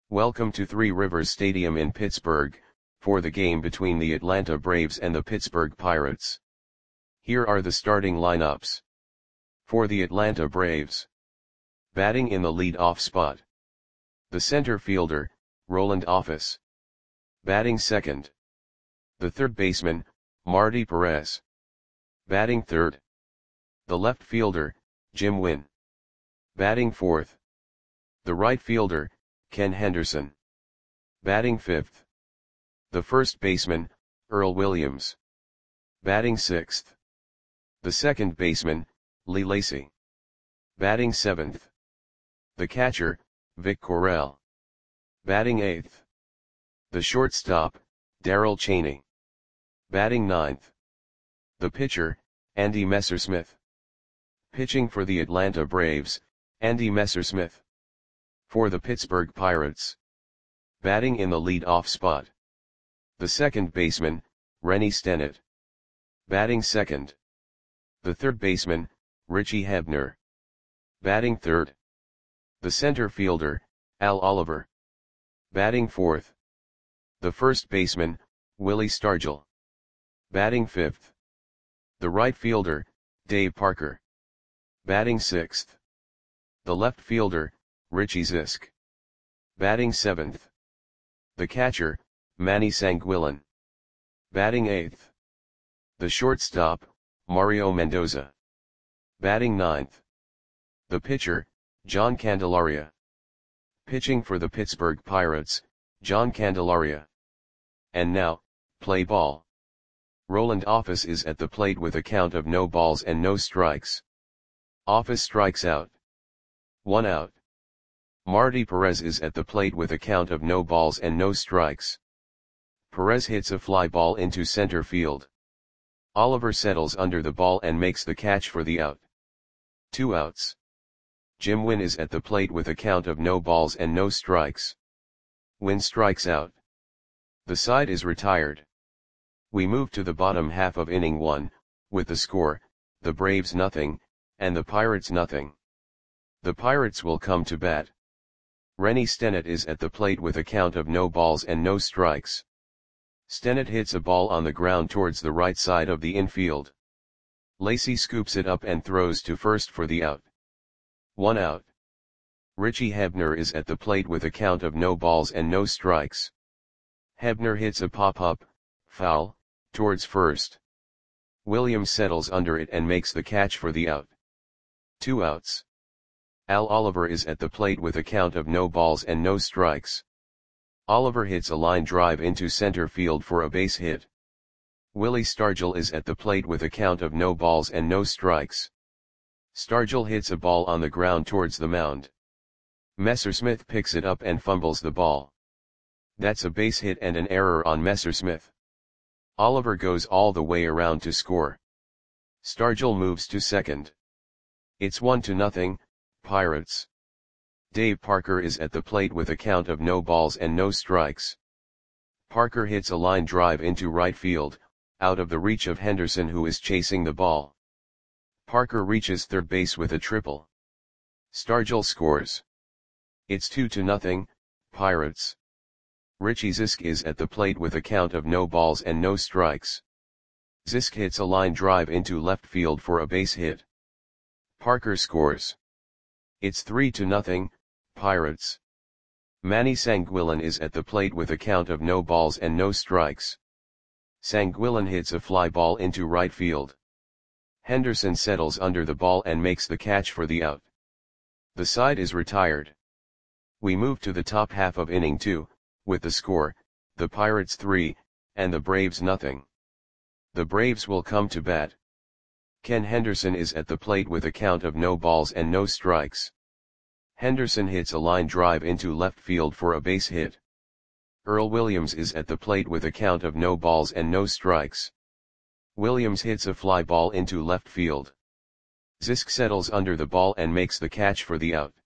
Welcome to Three Rivers Stadium in Pittsburgh, for the game between the Atlanta Braves and the Pittsburgh Pirates. Here are the starting lineups. For the Atlanta Braves. Batting in the lead-off spot. The center fielder, Roland Office. Batting second. The third baseman, Marty Perez. Batting third. The left fielder, Jim Wynn. Batting fourth. The right fielder, Ken Henderson. Batting fifth. The first baseman, Earl Williams. Batting sixth. The second baseman, Lee Lacy. Batting seventh. The catcher, Vic Correll. Batting eighth. The shortstop, Darrell Chaney. Batting ninth. The pitcher, Andy Messersmith. Pitching for the Atlanta Braves, Andy Messersmith. For the Pittsburgh Pirates. Batting in the lead-off spot. The second baseman, Rennie Stennett. Batting second. The third baseman, Richie Hebner. Batting third. The center fielder, Al Oliver. Batting fourth. The first baseman, Willie Stargell. Batting fifth. The right fielder, Dave Parker. Batting sixth. The left fielder, Richie Zisk. Batting seventh. The catcher, Manny Sanguillen. Batting eighth. The shortstop, Mario Mendoza. Batting ninth. The pitcher, John Candelaria. Pitching for the Pittsburgh Pirates, John Candelaria. And now, play ball. Roland Office is at the plate with a count of no balls and no strikes. Office strikes out. 1 out. Marty Perez is at the plate with a count of no balls and no strikes. Perez hits a fly ball into center field. Oliver settles under the ball and makes the catch for the out. 2 outs. Jim Wynn is at the plate with a count of no balls and no strikes. Wynn strikes out. The side is retired. We move to the bottom half of inning 1, with the score, the Braves nothing, and the Pirates nothing. The Pirates will come to bat. Rennie Stennett is at the plate with a count of no balls and no strikes. Stennett hits a ball on the ground towards the right side of the infield. Lacy scoops it up and throws to first for the out. 1 out. Richie Hebner is at the plate with a count of no balls and no strikes. Hebner hits a pop-up, foul, towards first. Williams settles under it and makes the catch for the out. 2 outs. Al Oliver is at the plate with a count of no balls and no strikes. Oliver hits a line drive into center field for a base hit. Willie Stargell is at the plate with a count of no balls and no strikes. Stargell hits a ball on the ground towards the mound. Messersmith picks it up and fumbles the ball. That's a base hit and an error on Messersmith. Oliver goes all the way around to score. Stargell moves to second. It's 1-0, Pirates. Dave Parker is at the plate with a count of no balls and no strikes. Parker hits a line drive into right field, out of the reach of Henderson who is chasing the ball. Parker reaches third base with a triple. Stargell scores. It's 2-0, Pirates. Richie Zisk is at the plate with a count of no balls and no strikes. Zisk hits a line drive into left field for a base hit. Parker scores. It's 3-0, Pirates. Manny Sanguillen is at the plate with a count of no balls and no strikes. Sanguillen hits a fly ball into right field. Henderson settles under the ball and makes the catch for the out. The side is retired. We move to the top half of inning 2, with the score, the Pirates 3, and the Braves nothing. The Braves will come to bat. Ken Henderson is at the plate with a count of no balls and no strikes. Henderson hits a line drive into left field for a base hit. Earl Williams is at the plate with a count of no balls and no strikes. Williams hits a fly ball into left field. Zisk settles under the ball and makes the catch for the out.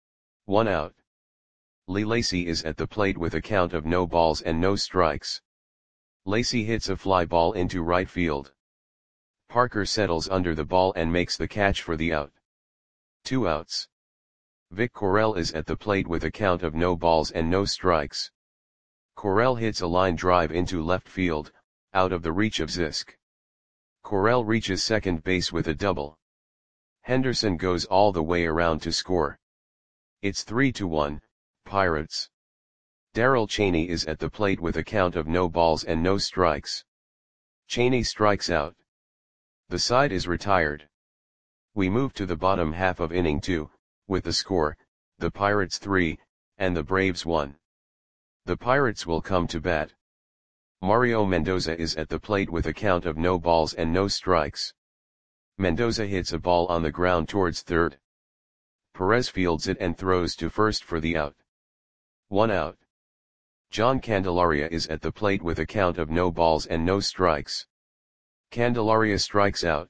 1 out. Lee Lacy is at the plate with a count of no balls and no strikes. Lacy hits a fly ball into right field. Parker settles under the ball and makes the catch for the out. 2 outs. Vic Correll is at the plate with a count of no balls and no strikes. Correll hits a line drive into left field, out of the reach of Zisk. Correll reaches second base with a double. Henderson goes all the way around to score. It's 3-1, Pirates. Darrell Chaney is at the plate with a count of no balls and no strikes. Chaney strikes out. The side is retired. We move to the bottom half of inning 2, with the score, the Pirates 3, and the Braves 1. The Pirates will come to bat. Mario Mendoza is at the plate with a count of no balls and no strikes. Mendoza hits a ball on the ground towards third. Perez fields it and throws to first for the out. 1 out. John Candelaria is at the plate with a count of no balls and no strikes. Candelaria strikes out.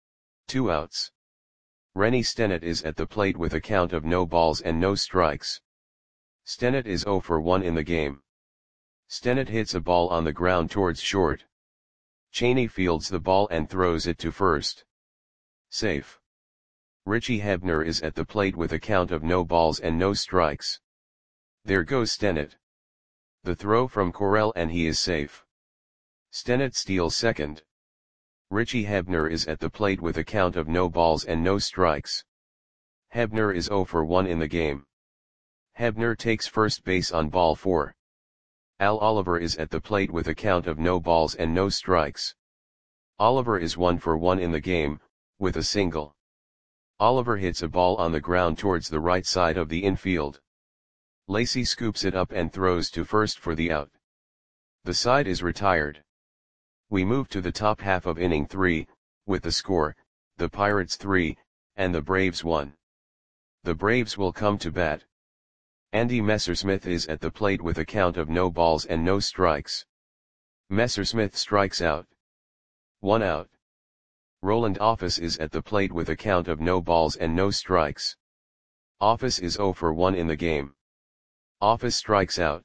2 outs. Rennie Stennett is at the plate with a count of no balls and no strikes. Stennett is 0 for 1 in the game. Stennett hits a ball on the ground towards short. Chaney fields the ball and throws it to first. Safe. Richie Hebner is at the plate with a count of no balls and no strikes. There goes Stennett. The throw from Correll and he is safe. Stennett steals second. Richie Hebner is at the plate with a count of no balls and no strikes. Hebner is 0 for 1 in the game. Hebner takes first base on ball 4. Al Oliver is at the plate with a count of no balls and no strikes. Oliver is 1 for 1 in the game, with a single. Oliver hits a ball on the ground towards the right side of the infield. Lacy scoops it up and throws to first for the out. The side is retired. We move to the top half of inning 3, with the score, the Pirates 3, and the Braves 1. The Braves will come to bat. Andy Messersmith is at the plate with a count of no balls and no strikes. Messersmith strikes out. 1 out. Roland Office is at the plate with a count of no balls and no strikes. Office is 0 for 1 in the game. Office strikes out.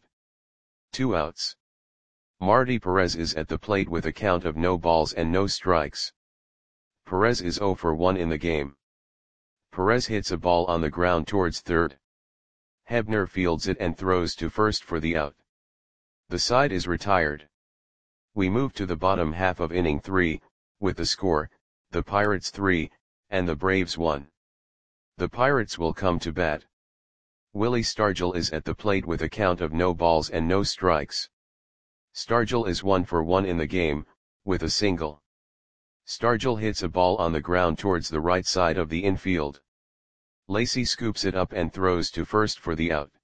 2 outs. Marty Perez is at the plate with a count of no balls and no strikes. Perez is 0 for 1 in the game. Perez hits a ball on the ground towards third. Hebner fields it and throws to first for the out. The side is retired. We move to the bottom half of inning 3, with the score, the Pirates 3, and the Braves 1. The Pirates will come to bat. Willie Stargell is at the plate with a count of no balls and no strikes. Stargell is 1 for 1 in the game, with a single. Stargell hits a ball on the ground towards the right side of the infield. Lacy scoops it up and throws to first for the out.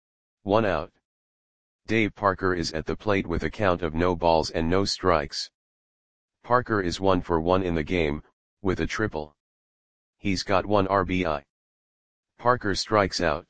1 out. Dave Parker is at the plate with a count of no balls and no strikes. Parker is 1 for 1 in the game, with a triple. He's got 1 RBI. Parker strikes out.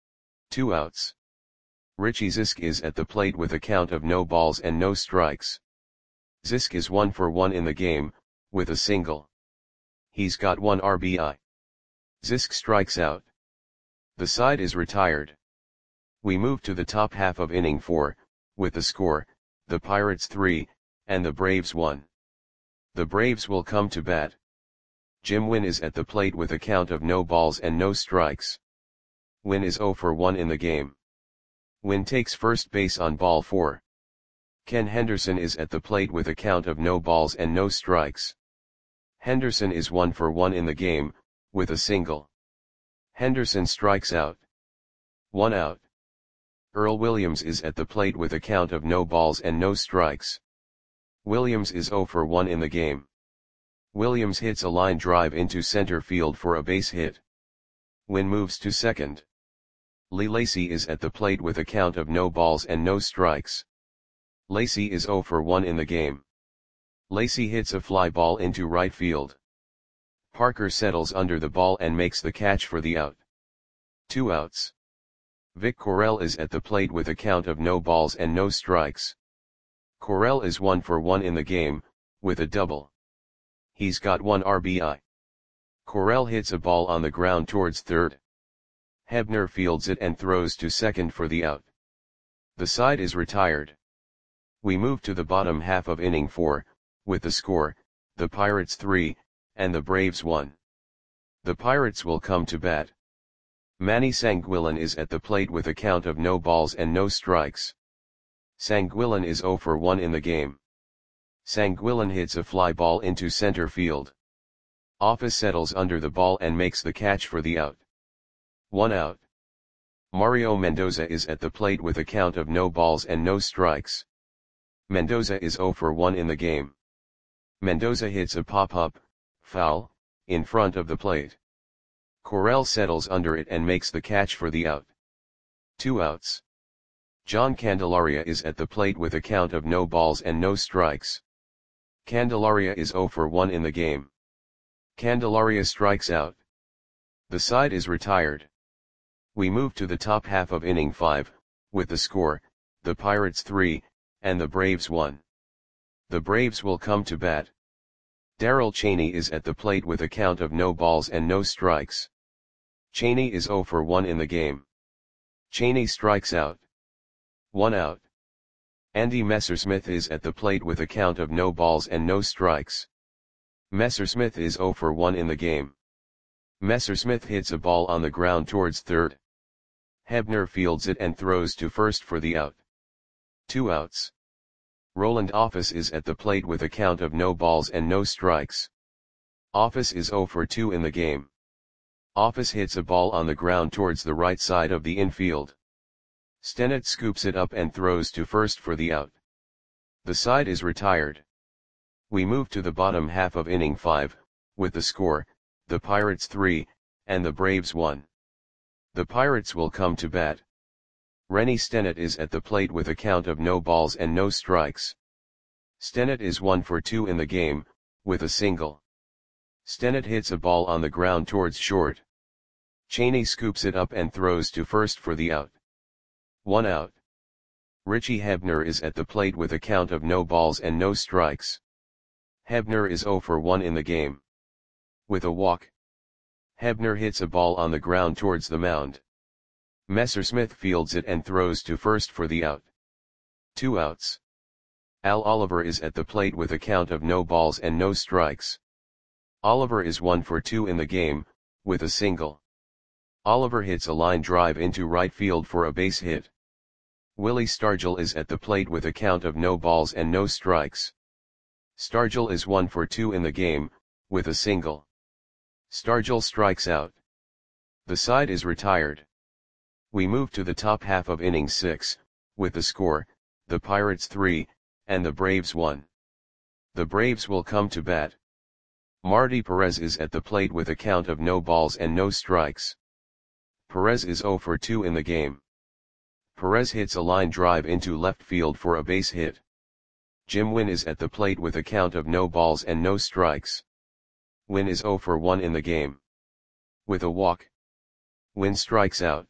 2 outs. Richie Zisk is at the plate with a count of no balls and no strikes. Zisk is 1 for 1 in the game, with a single. He's got 1 RBI. Zisk strikes out. The side is retired. We move to the top half of inning 4, with the score, the Pirates 3, and the Braves 1. The Braves will come to bat. Jim Wynn is at the plate with a count of no balls and no strikes. Wynn is 0 for 1 in the game. Wynn takes first base on ball 4. Ken Henderson is at the plate with a count of no balls and no strikes. Henderson is 1 for 1 in the game, with a single. Henderson strikes out. 1 out. Earl Williams is at the plate with a count of no balls and no strikes. Williams is 0 for 1 in the game. Williams hits a line drive into center field for a base hit. Wynn moves to second. Lee Lacy is at the plate with a count of no balls and no strikes. Lacy is 0 for 1 in the game. Lacy hits a fly ball into right field. Parker settles under the ball and makes the catch for the out. 2 outs. Vic Correll is at the plate with a count of no balls and no strikes. Correll is 1 for 1 in the game, with a double. He's got 1 RBI. Correll hits a ball on the ground towards third. Hebner fields it and throws to second for the out. The side is retired. We move to the bottom half of inning 4, with the score, the Pirates 3, and the Braves 1. The Pirates will come to bat. Manny Sanguillen is at the plate with a count of no balls and no strikes. Sanguillen is 0 for 1 in the game. Sanguillen hits a fly ball into center field. Office settles under the ball and makes the catch for the out. 1 out. Mario Mendoza is at the plate with a count of no balls and no strikes. Mendoza is 0 for 1 in the game. Mendoza hits a pop-up, foul, in front of the plate. Correll settles under it and makes the catch for the out. 2 outs. John Candelaria is at the plate with a count of no balls and no strikes. Candelaria is 0 for 1 in the game. Candelaria strikes out. The side is retired. We move to the top half of inning 5, with the score, the Pirates 3, and the Braves 1. The Braves will come to bat. Darrell Chaney is at the plate with a count of no balls and no strikes. Chaney is 0 for 1 in the game. Chaney strikes out. 1 out. Andy Messersmith is at the plate with a count of no balls and no strikes. Messersmith is 0 for 1 in the game. Messersmith hits a ball on the ground towards third. Hebner fields it and throws to first for the out. 2 outs. Roland Office is at the plate with a count of no balls and no strikes. Office is 0 for 2 in the game. Office hits a ball on the ground towards the right side of the infield. Stennett scoops it up and throws to first for the out. The side is retired. We move to the bottom half of inning 5, with the score, the Pirates 3, and the Braves 1. The Pirates will come to bat. Rennie Stennett is at the plate with a count of no balls and no strikes. Stennett is 1 for 2 in the game, with a single. Stennett hits a ball on the ground towards short. Chaney scoops it up and throws to first for the out. 1 out. Richie Hebner is at the plate with a count of no balls and no strikes. Hebner is 0 for 1 in the game. With a walk. Hebner hits a ball on the ground towards the mound. Messersmith fields it and throws to first for the out. 2 outs. Al Oliver is at the plate with a count of no balls and no strikes. Oliver is 1 for 2 in the game, with a single. Oliver hits a line drive into right field for a base hit. Willie Stargell is at the plate with a count of no balls and no strikes. Stargell is 1 for 2 in the game, with a single. Stargell strikes out. The side is retired. We move to the top half of inning 6, with the score, the Pirates 3, and the Braves 1. The Braves will come to bat. Marty Perez is at the plate with a count of no balls and no strikes. Perez is 0 for 2 in the game. Perez hits a line drive into left field for a base hit. Jim Wynn is at the plate with a count of no balls and no strikes. Wynn is 0 for 1 in the game. With a walk. Wynn strikes out.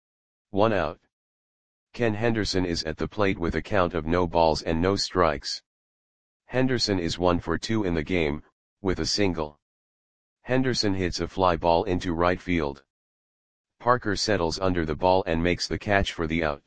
1 out. Ken Henderson is at the plate with a count of no balls and no strikes. Henderson is 1 for 2 in the game, with a single. Henderson hits a fly ball into right field. Parker settles under the ball and makes the catch for the out.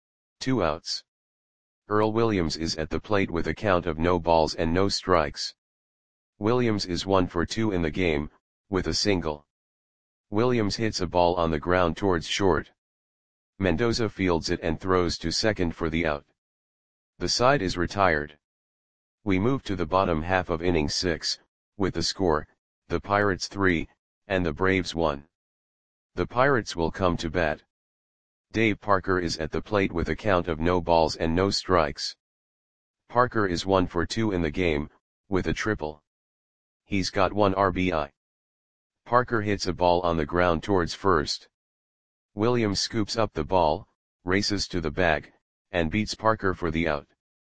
2 outs. Earl Williams is at the plate with a count of no balls and no strikes. Williams is 1 for 2 in the game, with a single. Williams hits a ball on the ground towards short. Mendoza fields it and throws to second for the out. The side is retired. We move to the bottom half of inning 6, with the score, the Pirates 3, and the Braves 1. The Pirates will come to bat. Dave Parker is at the plate with a count of no balls and no strikes. Parker is 1 for 2 in the game, with a triple. He's got 1 RBI. Parker hits a ball on the ground towards first. Williams scoops up the ball, races to the bag, and beats Parker for the out.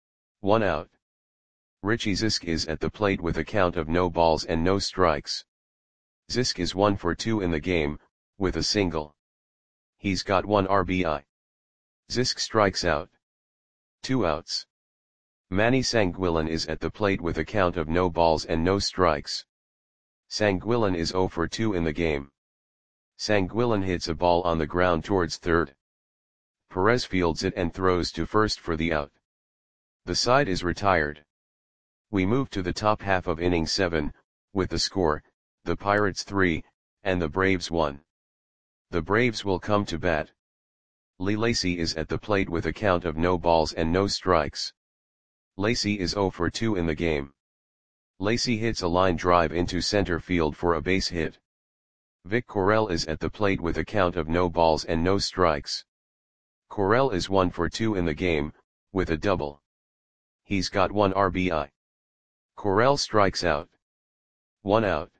1 out. Richie Zisk is at the plate with a count of no balls and no strikes. Zisk is 1 for 2 in the game, with a single. He's got 1 RBI. Zisk strikes out. 2 outs. Manny Sanguillen is at the plate with a count of no balls and no strikes. Sanguillen is 0 for 2 in the game. Sanguillen hits a ball on the ground towards third. Perez fields it and throws to first for the out. The side is retired. We move to the top half of inning 7, with the score, the Pirates 3, and the Braves 1. The Braves will come to bat. Lee Lacy is at the plate with a count of no balls and no strikes. Lacy is 0 for 2 in the game. Lacy hits a line drive into center field for a base hit. Vic Correll is at the plate with a count of no balls and no strikes. Correll is 1 for 2 in the game, with a double. He's got 1 RBI. Correll strikes out. 1 out.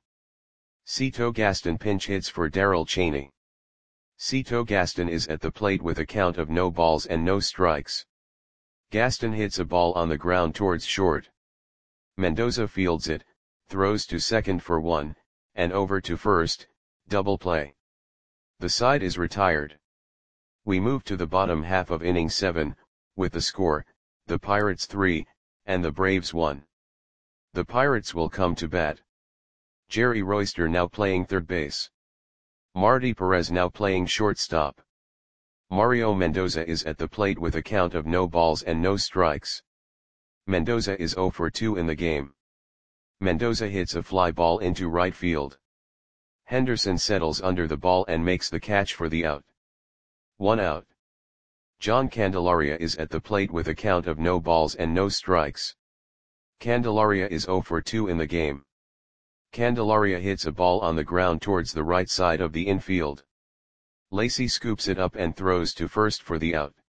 Cito Gaston pinch hits for Darrell Chaney. Cito Gaston is at the plate with a count of no balls and no strikes. Gaston hits a ball on the ground towards short. Mendoza fields it, throws to second for 1, and over to first, double play. The side is retired. We move to the bottom half of inning 7, with the score, the Pirates 3, and the Braves 1. The Pirates will come to bat. Jerry Royster now playing third base. Marty Perez now playing shortstop. Mario Mendoza is at the plate with a count of no balls and no strikes. Mendoza is 0 for 2 in the game. Mendoza hits a fly ball into right field. Henderson settles under the ball and makes the catch for the out. 1 out. John Candelaria is at the plate with a count of no balls and no strikes. Candelaria is 0 for 2 in the game. Candelaria hits a ball on the ground towards the right side of the infield. Lacy scoops it up and throws to first for the out.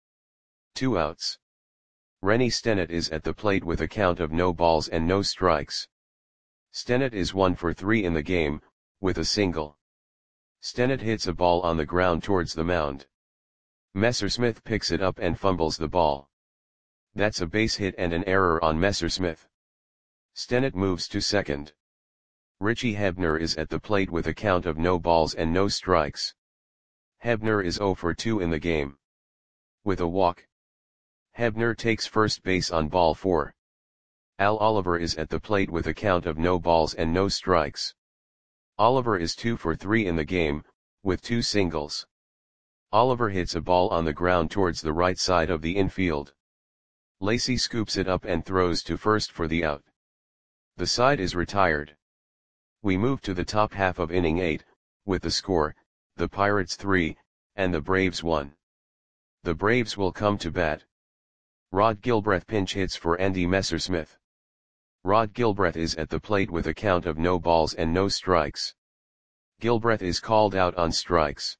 2 outs. Rennie Stennett is at the plate with a count of no balls and no strikes. Stennett is 1 for 3 in the game, with a single. Stennett hits a ball on the ground towards the mound. Messersmith picks it up and fumbles the ball. That's a base hit and an error on Messersmith. Stennett moves to second. Richie Hebner is at the plate with a count of no balls and no strikes. Hebner is 0 for 2 in the game. With a walk. Hebner takes first base on ball 4. Al Oliver is at the plate with a count of no balls and no strikes. Oliver is 2 for 3 in the game, with 2 singles. Oliver hits a ball on the ground towards the right side of the infield. Lacy scoops it up and throws to first for the out. The side is retired. We move to the top half of inning 8, with the score, the Pirates 3, and the Braves 1. The Braves will come to bat. Rod Gilbreth pinch hits for Andy Messersmith. Rod Gilbreth is at the plate with a count of no balls and no strikes. Gilbreth is called out on strikes.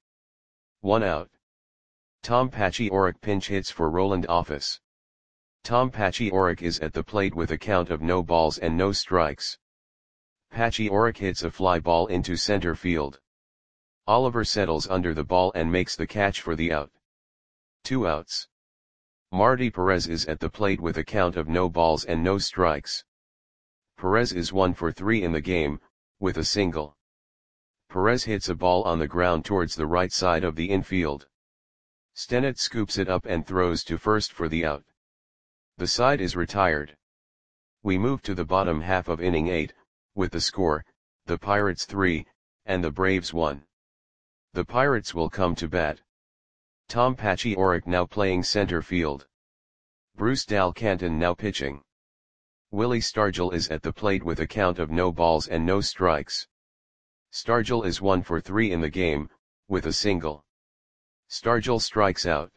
1 out. Tom Paciorek pinch hits for Roland Office. Tom Paciorek is at the plate with a count of no balls and no strikes. Paciorek hits a fly ball into center field. Oliver settles under the ball and makes the catch for the out. 2 outs. Marty Perez is at the plate with a count of no balls and no strikes. Perez is 1 for 3 in the game, with a single. Perez hits a ball on the ground towards the right side of the infield. Stennett scoops it up and throws to first for the out. The side is retired. We move to the bottom half of inning 8, with the score, the Pirates 3, and the Braves 1. The Pirates will come to bat. Tom Paciorek now playing center field. Bruce Dal Canton now pitching. Willie Stargell is at the plate with a count of no balls and no strikes. Stargell is 1 for 3 in the game, with a single. Stargell strikes out.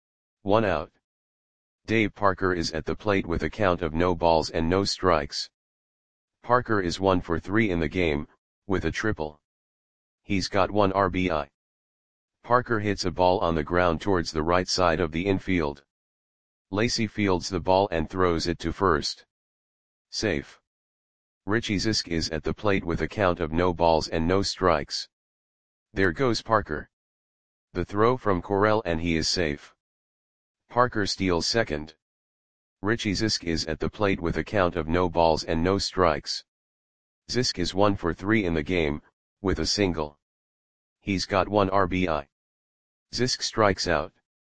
1 out. Dave Parker is at the plate with a count of no balls and no strikes. Parker is 1 for 3 in the game, with a triple. He's got 1 RBI. Parker hits a ball on the ground towards the right side of the infield. Lacy fields the ball and throws it to first. Safe. Richie Zisk is at the plate with a count of no balls and no strikes. There goes Parker. The throw from Correll and he is safe. Parker steals second. Richie Zisk is at the plate with a count of no balls and no strikes. Zisk is 1 for 3 in the game, with a single. He's got 1 RBI. Zisk strikes out.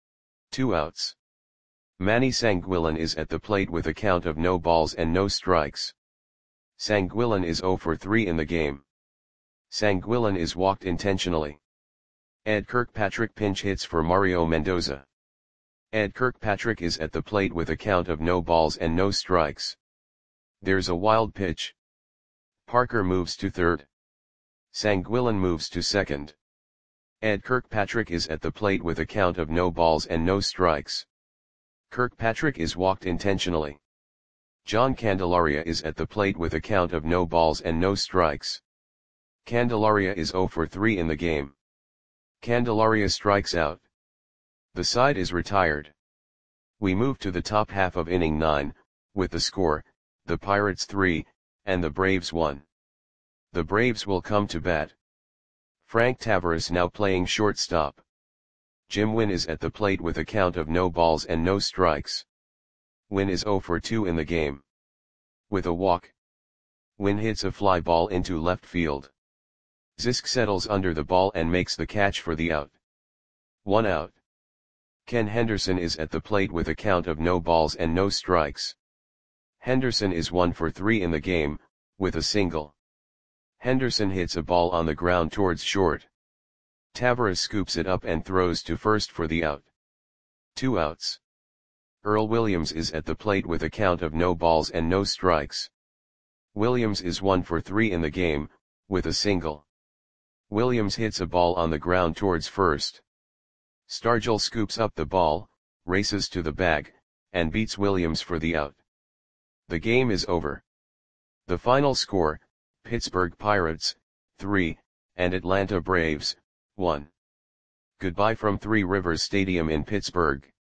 2 outs. Manny Sanguillen is at the plate with a count of no balls and no strikes. Sanguillen is 0 for 3 in the game. Sanguillen is walked intentionally. Ed Kirkpatrick pinch hits for Mario Mendoza. Ed Kirkpatrick is at the plate with a count of no balls and no strikes. There's a wild pitch. Parker moves to third. Sanguillen moves to second. Ed Kirkpatrick is at the plate with a count of no balls and no strikes. Kirkpatrick is walked intentionally. John Candelaria is at the plate with a count of no balls and no strikes. Candelaria is 0 for 3 in the game. Candelaria strikes out. The side is retired. We move to the top half of inning 9, with the score, the Pirates 3, and the Braves 1. The Braves will come to bat. Frank Taveras now playing shortstop. Jim Wynn is at the plate with a count of no balls and no strikes. Wynn is 0 for 2 in the game. With a walk, Wynn hits a fly ball into left field. Zisk settles under the ball and makes the catch for the out. 1 out. Ken Henderson is at the plate with a count of no balls and no strikes. Henderson is 1 for 3 in the game, with a single. Henderson hits a ball on the ground towards short. Taveras scoops it up and throws to first for the out. 2 outs. Earl Williams is at the plate with a count of no balls and no strikes. Williams is 1 for 3 in the game, with a single. Williams hits a ball on the ground towards first. Stargell scoops up the ball, races to the bag, and beats Williams for the out. The game is over. The final score, Pittsburgh Pirates, 3, and Atlanta Braves, 1. Goodbye from Three Rivers Stadium in Pittsburgh.